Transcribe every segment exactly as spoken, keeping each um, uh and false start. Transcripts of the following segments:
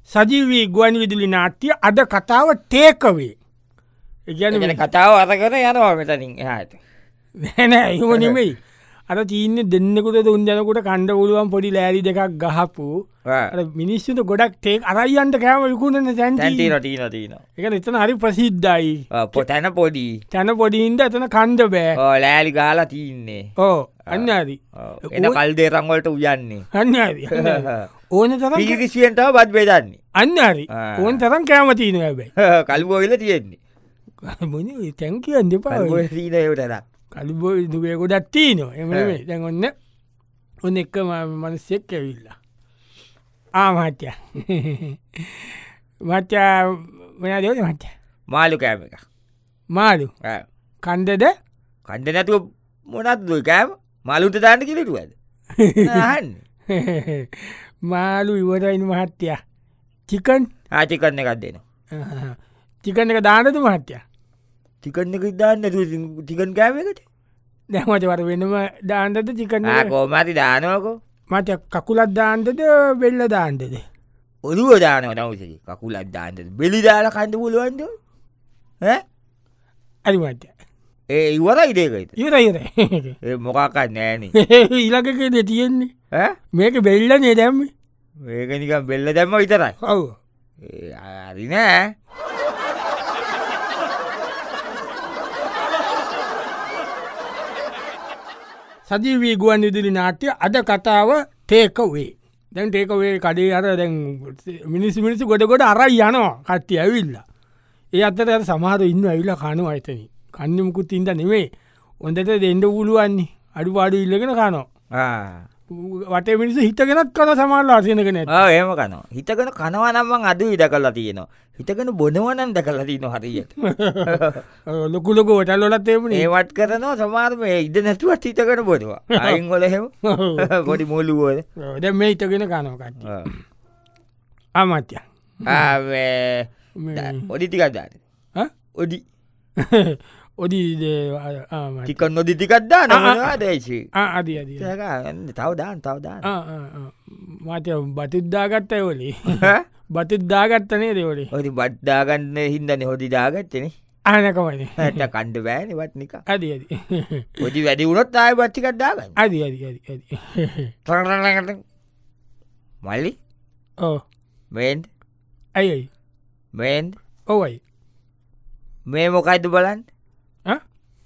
සජීවී ගුවන් විදුලි නාට්‍ය අද කතාව ටේකවේ. ඒ කියන්නේ කතාව අරගෙන යනවා මෙතනින් එහාට. නෑ නෑ එහෙම නෙමෙයි. අර තියන්නේ දෙන්නෙකුට තුන් දෙනෙකුට කණ්ඩ පුළුවන් පොඩි ලෑලි දෙකක් ගහපු අර මිනිස්සුන්ට ගොඩක් ටේක් අරයන්ට කෑම විකුණන තැන් තියෙනවා තියෙනවා තියෙනවා. ඒක එතන හරි ප්‍රසිද්ධයි. තැන පොඩි. තැන පොඩි හින්දා එතන කණ්ඩ බෑ. ඔව් ලෑලි ගහලා තින්නේ. ඔව් අන්න හරි. එන කල් දෙරන් වලට උයන්නේ. අන්න හරි. ඕන තරම් පිරිසියෙන් තමයි බත් බෙදන්නේ. අන්න හරි. ඕන තරම් කෑම තියෙනවා හැබැයි. කල්බෝයිල තියෙන්නේ. මොනේ තැන් කියන්න දෙපා. කල්බෝයිල තියෙන ඒකට තරම්. කල්බෝයි දුවේ ගොඩක් තියෙනවා. එහෙම නෙමෙයි. දැන් ඔන්න ඔන්න එක මිනිස්සෙක් ඇවිල්ලා. ආ මහත්තයා. මහත්තයා මොනවද දෙන්නේ මහත්තයා? මාළු කෑම එක. මාළු. ආ. කණ්ඩද? කණ්ඩ නැතුව මොනවද දුයි කෑම? මාළුන්ට දාන්න කියලා ඉරුවද? අහන්නේ. මාළු ඉවරයින් මහත්තයා. චිකන්? ආ චිකන් එකක් දෙනවා. චිකන් එක දාන්නද මහත්තයා? චිකන් එක දාන්න නැතුව චිකන් කෑම එකට? දැන් මට වර වෙනම දාන්නද චිකන් එක? ආ කොහොම හරි දානවකෝ. මට කකුලක් දාන්නද බෙල්ල දාන්නද? ඔළුව දානවා නවුසේ. කකුලක් දාන්නද බෙලි දාලා කන්න පුළුවන්ද? ඈ? හරි මහත්තයා. ඒ ඉවරයි දෙක. ඉවරයි ඉවරයි. ඒ මොකක්වත් නෑනේ. ඊළඟකේ තියෙන්නේ. ඈ? මේක බෙල්ලනේ දැම්මේ. මේක නිකන් බෙල්ල දැම්ම විතරයි. ඔව්. ඒ හරි නෑ. සජීවී ගුවන් විදුලි නාට්‍ය අද කතාව ටේකවේ. දැන් ටේකවේ කඩේ අර දැන් මිනිස්සු මිනිස්සු ගොඩ ගොඩ අරයි යනවා කට්ටිය ඇවිල්ලා. ඒ අතර අර සමහර ඉන්නවා ඇවිල්ලා කනවා එතනින්. කන්නේ මුකුත් ඉඳ නෙමෙයි. හොඳට දෙන්න පුළුවන් නේ. අඩුපාඩු ඉල්ලගෙන කනවා. ආ. වටේ මිනිස්සු හිටගෙනත් කන සමහරලා අසිනක නැත්. ආ එහෙම කනවා. හිටගෙන කනවා නම් මං අදුයි දැකලා තියෙනවා. හිටගෙන බොනවා නම් දැකලා තියෙනවා හරියට. ලොකු ලොකු හොටල් වලත් එහෙමනේ. ඒවත් කරනවා සමහර මේ ඉඳ නැතුවත් හිටගෙන බොනවා. අයින් වල එහෙම. පොඩි මුළු වල. දැන් මේ හිටගෙන කනවා කට්ටිය. ආ මත්යා. ආ මේ ඔඩි ටිකක් දාන්න. හා? ඔඩි. ඔඩි ආ මත්යා. චිකන් ඔඩි ටිකක් දාන්න මොනවද ඒසි? ආ අඩි අඩි. තව දාන්න තව දාන්න. ආ ආ මත්යා බතිත් දාගත්තා ඒවලේ. බතිත් දාගත්ත නේද ඒවලේ? ඔඩි බත් දාගන්න හින්දානේ ඔඩි දාගත්තේනේ. ආනකමනේ. නැත්නම් කන්න බෑනේ වත් නිකන්. අඩි අඩි. ඔඩි වැඩි වුණොත් ආයෙ බත් ටිකක් දාගන්න. අඩි අඩි අඩි අඩි. මල්ලි? ඔව්. මේන් අය අය. මේන් ඔවයි. මේ මොකයිද බලන්න? ඈ?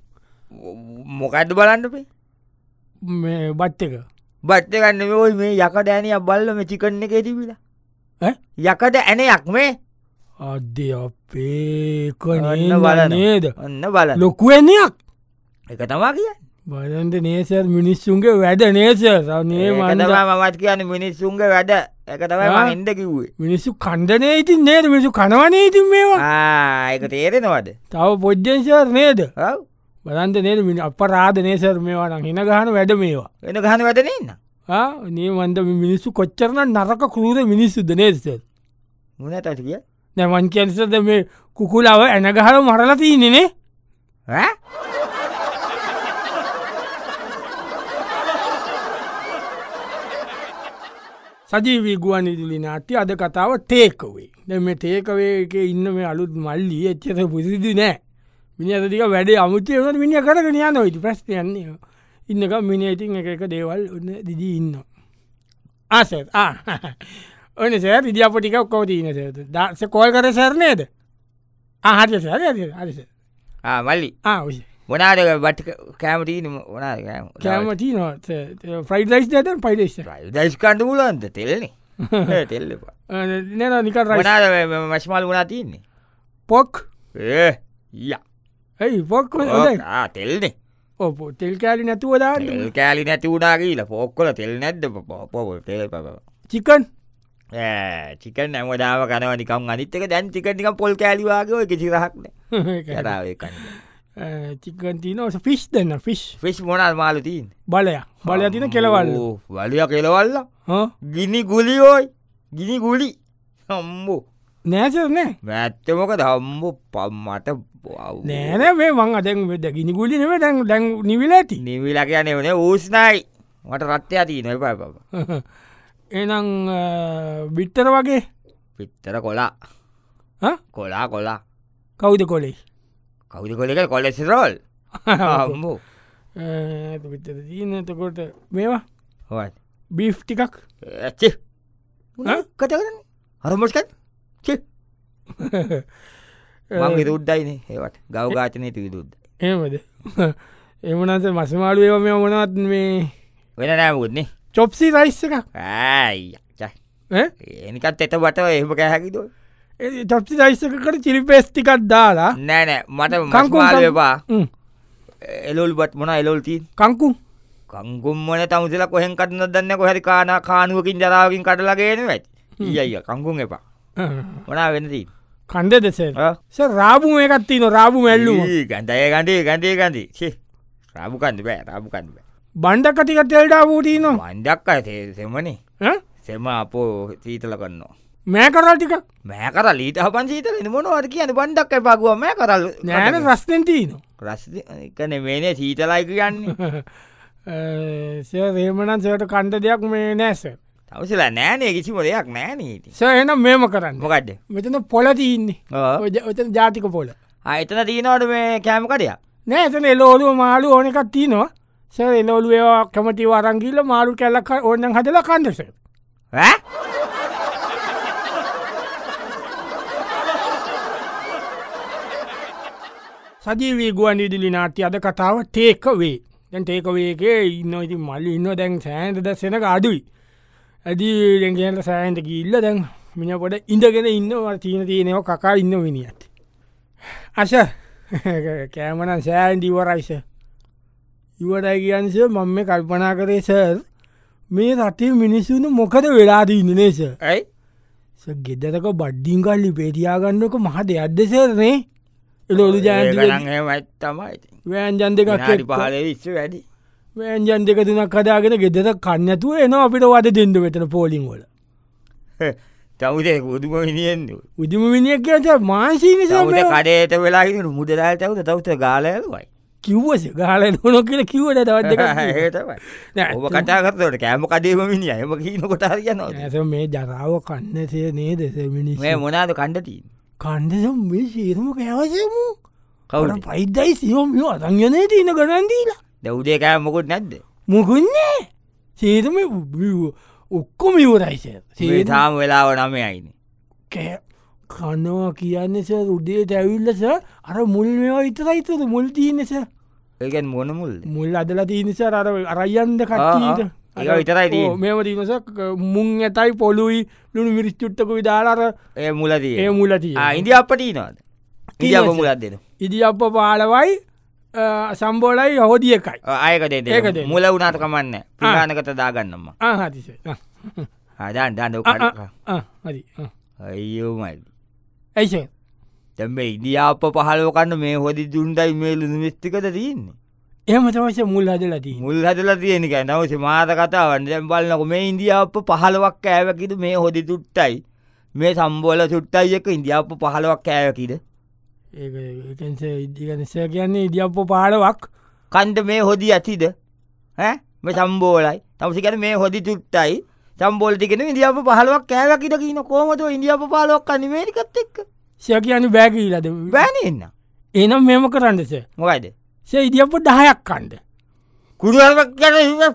මොකයිද බලන්න මේ? මේ බත් එක. බත් එක නෙමෙයි ඔය මේ යකඩ ඇණියක් බල්ල මේ චිකන් එකේ තිබිලා. ඈ? යකඩ ඇණයක් මේ. අඩේ අපේ කනේ නේද? ඔන්න බලන්න. ලොකු ඇණයක්. ඒක තමයි කියන්නේ. බලන්න නේ සර් මිනිස්සුන්ගේ වැඩ නේ සර්. නේ මම ඒක තමයි මමත් කියන්නේ මිනිස්සුන්ගේ වැඩ. ඒක තමයි මම එන්න කිව්වේ. මිනිස්සු කණ්ඩනේ ඉතින් නේද? මිනිස්සු කනවනේ ඉතින් මේවා. ආ ඒක තේරෙනවද? තව පොඩ්ඩෙන් සර් නේද? ඔව්. බලන්න නේද මිනි අපරාධ නේ සර් මේවා නම් හින ගහන වැඩ මේවා. වෙන ගහන වැඩ නෙන්න. ආ නේ මන්ද මිනිස්සු කොච්චරනම් නරක ක්‍රූර මිනිස්සුද නේද සර්? මොනටද කිය? දැන් මං කියන්නේ සර් මේ කුකුලව එන ගහලා මරලා තින්නේ නේ? ඈ? සජීවී ගුවන් විදුලි නාට්‍ය අද කතාව ටේකවේ. දැන් මේ ටේකවේ එකේ ඉන්න මේ අලුත් මල්ලි එච්චර පුදුදු නෑ. මිනිහා ටික වැඩේ අමුතු වෙනකොට මිනිහා කරගෙන යනවා ඉතින් ප්‍රශ්නයක් නෑ. ඉන්නකම් මිනිහා ඉතින් එක එක දේවල් ඔන්න දිදී ඉන්නවා. ආ සර් ආ. ඔන්න සර් දිදී අපෝ ටික ඔක්කොම දින සර්. දාස කෝල් කරේ සර් නේද? ආ හරි සර් හරි හරි සර්. ආ මල්ලි. ආ ඔය. මොනවාද බත් කෑම තියෙන්නේ මොනවාද කෑම? කෑම තියෙනවා ෆ්‍රයිඩ් රයිස් දෙන්න ෆ්‍රයිඩ් රයිස්. ෆ්‍රයිඩ් රයිස් කන්න පුළුවන්ද? තෙල්නේ. ඒ තෙල් එපා. නෑ නෑ නිකන් රයිස්. මොනවාද මැෂ්මාලු මොනවාද තියෙන්නේ? පොක්. ඒ යා. එයි පොක් හොඳයි. ආ තෙල්නේ. ඔව් තෙල් කෑලි නැතුව දාන්න. තෙල් කෑලි නැති වුණා කියලා පොක් වල තෙල් නැද්ද? පො තෙල් පප. චිකන්. ඈ චිකන් හැමදාම කනවා නිකන් අනිත් එක දැන් චිකන් නිකන් පොල් කෑලි වාගේ ඔය කිසි රහක් නෑ. කරා ඒ කන්නේ. චිකන් තියනවා ෆිෂ් දෙන්න ෆිෂ් ෆිෂ් මොනවද මාළු තියෙන්නේ? බලය බලය තියෙන කෙලවල්ල. ඕ බලය කෙලවල්ල? හා ගිනි ගුලි ඔයි. ගිනි ගුලි. අම්මෝ. නෑ සර් නෑ. නැත්තේ මොකද අම්මෝ මට නෑ නෑ මේ මං දැන් මේ ගිනි ගුලි නෙමෙයි දැන් දැන් නිවිලා ඇති. නිවිලා කියන්නේ නේ උස්නයි. මට රත්ත්‍යා තියෙනවා එපා එපා. එහෙනම් බිත්තර වගේ පිත්තර කොලා හ? කොලා කොලා කවුද කොලේ කවුද කොලක කොලෙසිරෝල් අම්මෝ පිතර දීනතකොට මේවා හොත් බීෆ් ටිකක් ඇච්චි කටකරන්න හරමස්කත් චි මං විදුද්දයිනේ ඒවට ගෞගාචනයට විදුද්ද ඒමද එමනස මසමාලු ඒව මේ මොනවත් මේ වෙන නෑමුත්නේ චොප්සි රයිස් එකක් ඇයි ඈ? එනිකත් එත බට එහෙම කෑහැකිතු ඒ චොප්සි රයිස් එකකට චිලි පේස්ට් ටිකක් දාලා නෑනෑ මට කංකුම් මස්මාල කංකුම්. එපා උම්. එලොල් බත් මොන එලොල් තිීන් කංකුම් කංගුම්මන තමුසල කොහෙන් කටන දන්න කොහැරි කාන කානුවකින් ජරාවකින් කටලගෙන වැත් ඊය කංගුම් එපා මොනා වෙනදී කණ්ඩ දෙස ස රාබු එකත්ති නො රාබු මැල්ලුම ගන්තය ගඩේ ගන්ඩේ ගන්දී සේ රාබුකන්ද බෑ රාබුකන්ද බෑ බණ්ඩකටික තෙල්ඩා පූටී නවා වන්ඩක් අය සෙමනේ සෙම අපෝ සීතල කන්නවා මෑ කරල්ටික මෑකර ලීට හපන් සීතල මොනවට කියන බණ්ඩක් පගුව මෑ කරල් නෑන රස්තෙන්ටීන රස් කන මේනේ සීතලයි කියන්නේ රේමනන් සට කණ්ඩ දෙයක් මේ නෑස තවසල නෑනේ කිසිම දෙයක් නෑනීට ස එනම් මේම කරන්න මොකක්ද මෙතන පොලතින්නේ ඔතන ජාතික පොල අතන තියනවට මේ කෑමකටයක් නෑ එතන එලෝලුව මාලු ඕනකක් තියනවා ස එලෝලු ඒවා කැමති වරංගිල්ල මාරු කැල්ලක් ඕන්නන් හදල කණ්ඩස සජීවී ගුවන් ඉදිලි නාට්‍ය අද කතාව ටේක වේ දැන් ටේකවේගේ ඉන්න ඉති මල්ලි ඉන්න දැන් සෑන්ට ද සෙනක අඩුයි ඇදී දැගේට සෑන්ට ඉල්ල දැන් මිනිපොට ඉඳගෙන ඉන්නවා චීන තියනව කකා ඉන්න විනිියත් අශ කෑමන සෑන් ඉවරයිස ඉවරයි කියන්ස මම මේ කල්පනා කරේ සර් මේ රටේ මිනිස්සුන මොකද වෙලාද ඉන්නනේස ඇයි ගෙදරක බඩ්ඩිංගල්ලි පේටියාගන්නක මහ දෙයක්දෙසරනේ එලෝලු ජයන්ති තමයි වෑන්ජන් දෙකක් පහල විස්ස වැඩි වෑන්ජන් දෙක තුනක් කදාගෙන ගෙදර කන්නතුව එනවා අපිට වද දෙන්න වෙතන පෝලිං වල තවුදේ ගුදුම විනිියෙන් උදම විනිියක් කියත මාශීනිස කඩේට වෙලා මුදරල් තවද තවත ගාලයලුවයි කිව්වස ගාල නො කියල කිවට දවද ඔබ කටාකරට කෑම කඩේම මිනි එම කීන කොටාරයන ඇස මේ ජරාව කන්නසේ නේ දෙස මිනිස් මේ මොනාද කණ්ඩතිී කණ්ඩසම් මේ සේරම කෑවසමු කවට පයිදයි සියෝම අතංගනය තියන ගනන්දීලා දවුදේ කෑ මොකුත් නැද්ද මොකුන්නේ සේතම ඔක්කොම ඉවරයිස සේතාම වෙලාව නමය අයින කෑ කනවා කියන්නේස උඩේට ඇවිල්ලස අර මුල් මේවා ඉතරයිතද මුල් තියනෙස ඒකන් මොන මුල් මුල් අදල තියනිස අර අරයන්ද කට්ටීට විතරයි මේම තිනසක් මුං ඇතයි පොලුයි ලුණු මිරිස් චුට්ටක විදාලාර ඒ මුලදී ඒ මුලතිය ඉදි අපට නවාද ඉදිියප මුලත් දෙන ඉදි අප පාලවයි සම්බෝලයි හෝදිය එකයි ආයකට ඒකද මුල වුණට කමන්න ප්‍රාණකට දාගන්නම්ම හතිස හදන් දන්න හරි අයෝමයි ඇයිස තැම්බ ඉදිියාප පහලෝකන්න මේ හොදි දුන්ඩයි මේ ලුණු මිස්තිකද තියන්නේ එහම තමස මුල් හදලති මුල් හදල තියෙනක නවස මාත කතාවන්න දැම් බලන්නක මේ ඉන්දියාප පහලවක් කෑවකිද මේ හොදි තුට්ටයි මේ සම්බෝල තුට්ටයික ඉන්දියාප පහලවක් කෑවකිද ඒකන්ස ඉදිගනිස කියන්නේ ඉදිියප්ප පාලවක් කන්ද මේ හොදි ඇතිද මේ සම්බෝලයි තමසිකට මේ හොදි තුට්ටයි සම්බෝලතිකෙන ඉදිියාප පහලවක් කෑවකිද කියන කෝමත ඉන්දියාප පාලොක් අනිමේරිකත් එක්ක සය කියන්න බෑගීලද බෑනන්න එනම් මෙම කරන්නස මොකයිද සේ ඉදිියප දහයක් කණ්ඩ කුරුවක් ගැන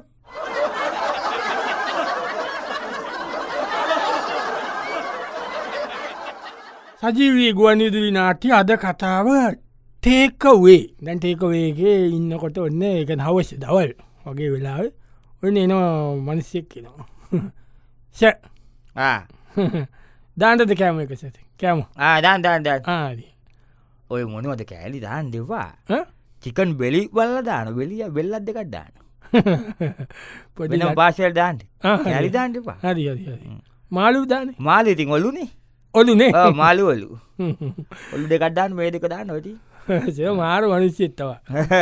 සජීවී ගුවනිදුරි නාට්‍ය අද කතාව ටේකවේ දැන් ටේකවේගේ ඉන්නකොට ඔන්න එක හවස දවල් වගේ වෙලාව ඔන්න එනවා මනසියක් කෙනවා ස දාන්ටද කෑම එක සත කෑම ආදාන් දාන්ද ආදී ඔය මොනවද කෑලි දාන් දෙවා චිකන් බෙලි වල්ල දාන වෙලිය වෙල්ලත් දෙකක් දාන පොඩි පාසල් දාන්ට ඇලි දාන්ටපා හරි හරි මාලු දාන මාලිතින් ඔල්ලුනේ ඔලුනේ මාළුවලු ඔල්ලු දෙකක්දාන්න මේ දෙක දාන්න ොට මාරු වනිසිත්තවා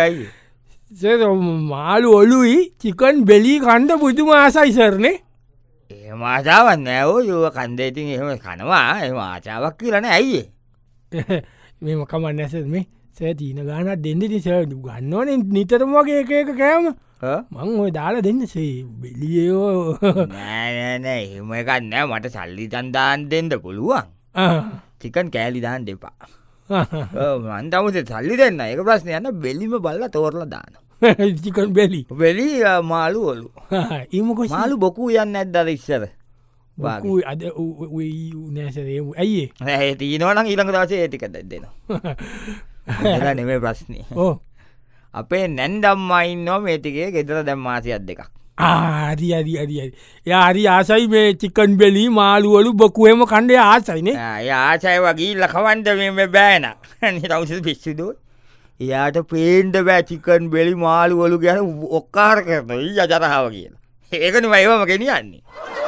මාලු ඔලුයි චිකන් බෙලි කණ්ඩ පුදුම ආසයිසරනේ ඒ මාසාවන්න ඇෝ යුව කන්දේතින් එහෙම කනවා එම ආචාවක් කියලන ඇයිඒ මෙම කමන්න ඇස මේ සෑ තිීන ගානත් දෙන්න ස ගන්නවන නිතරම වගේ එක එක කෑම මං ඔය දාලා දෙන්න සේ බෙලියෝ නෑනෑ එහෙම එකන්න මට සල්ලි තන්දාන් දෙන්න පුළුවන් චිකන් කෑලි දාන් දෙපා මන්තමුසේ සල්ලි දෙන්න එක ප්‍රශ්නය යන්න බෙලිම බල්ල තෝරල දාන චිකන් බෙලි වෙලි මාළු ඔලු ඒමකො මාළු බොකු යන්න ඇත්දර ඉස්සර අද නෑසරේ ඇයිඒ ඇ තිීනවනම් ඊළඟ දවසේ ඒටික දෙන්න නෙමේ ප්‍රශ්නය ඕ අපේ නැන්දම්මයින් නො මේටිගේ ගෙදර දැම්මාසියක් දෙකක් ආරි අරි අරි යාරි ආසයි මේ චිකන් බෙලි මාළුවලු බොකුවම කණ්ඩේ ආසයිනේ ආසය වගේ ලකවන්ද මේ බෑන නිතවස පිස්සුදුව එයාට පේන්ඩ බෑ චිකන් බෙලි මාළුවලු ගැන ඔක්කාර කරන යජරහාව කියලා ඒකන වයවම ගෙනියන්නේ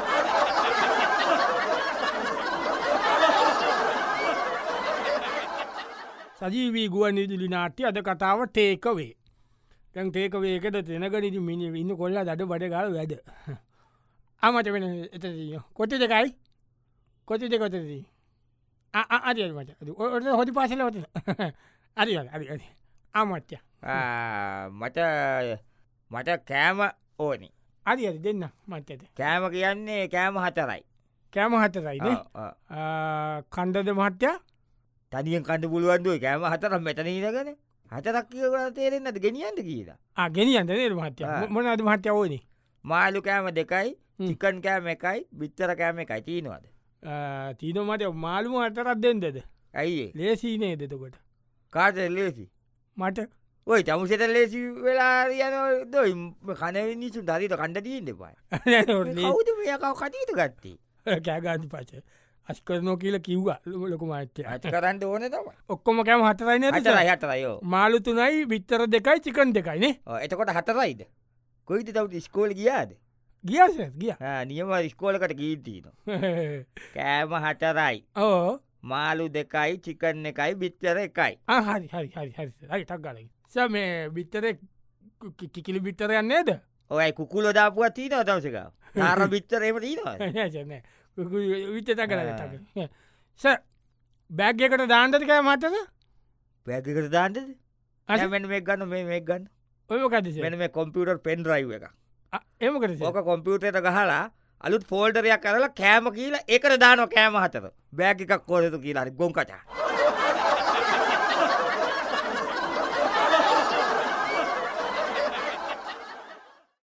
සජීවී ගුවන් ඉදිලි නාට්‍ය අද කතාව ටේකවේ තැන් ටේකවේකද තෙනගනිදි මිනි ඉන්න කොල්ල දඩ බඩ ගල වැඩ අමට වෙන එත කොටි දෙකයි කොටි දෙකොතදී අරිමට ඔට හොදි පාසල වටන අරි අරි අරි අමත්්‍ය මට මට කෑම ඕනි අරි අරි දෙන්න මත්තත කෑම කියන්නේ කෑම හතරයි කෑම හතරයින කණ්ඩද මහත්්‍යයා තනියෙන් කණඩ පුළුවන්දුව කෑම හතර මෙතනීදගෙන හතරක් කියවට තේරෙන්නට ගෙනියන්ට කියලා ගෙනියන්ට නේර මහත්‍ය මොනද මහත්‍ය ඕනි මාලු කෑම දෙකයි චිකන් කෑම එකයි බිත්තර කෑම එකයි තිීනවාද තීනමට මාළුම අතරත් දෙන්නද ඇයි ලේසිනේ දෙතකොට කාට ලේසි මට ඔයි චමුසට ලේසි වෙලා යන දොයි කනවිනිසු දරිට කණ්ඩ තිීන් දෙපයි කවුද මේකව කටීතු ගත්තේ කෑගාති පච අස්කරනෝ කියල කිව්ව ලොක මත්‍ය අත කරන්න ඕන තම ඔක්කොම කෑම හතරයින හතරයෝ මාලු තුනයි විත්තර දෙකයි චිකන් දෙකයිනේ එතකොට හතරයිද කොයිත තවට ස්කෝල ගියාද ගියස ගිය නියම ස්කෝලකට ගීතිීන කෑම හතරයි ඕ මාලු දෙකයි චිකන් එකයි බිත්තර එකයි හරි හරි හරි හරි හරි ටක් ගලයි ස මේ බිත්තර කිකිලි බිත්තර යන්නේද ඔයි කුකුල දාපුුව තිීන දවසක තාර බිත්තරේම දීනවා විතත කර ස බැග්ගකට දාන්දතිකය මතද පැකට දාන්ටද අමෙන් මේ ගන්න මේ මේ ගන්න ඔයකද මෙන මේ කොම්පියුටර් පෙන් රයිව එක ඒමකට ඕක කොම්පියුටට ගහලා අලුත් ෆෝල්ඩරයක් කරලා කෑම කියලා ඒකට දානො කෑම හතර බෑග එකක් කෝලතු කියලා ගොන් කචා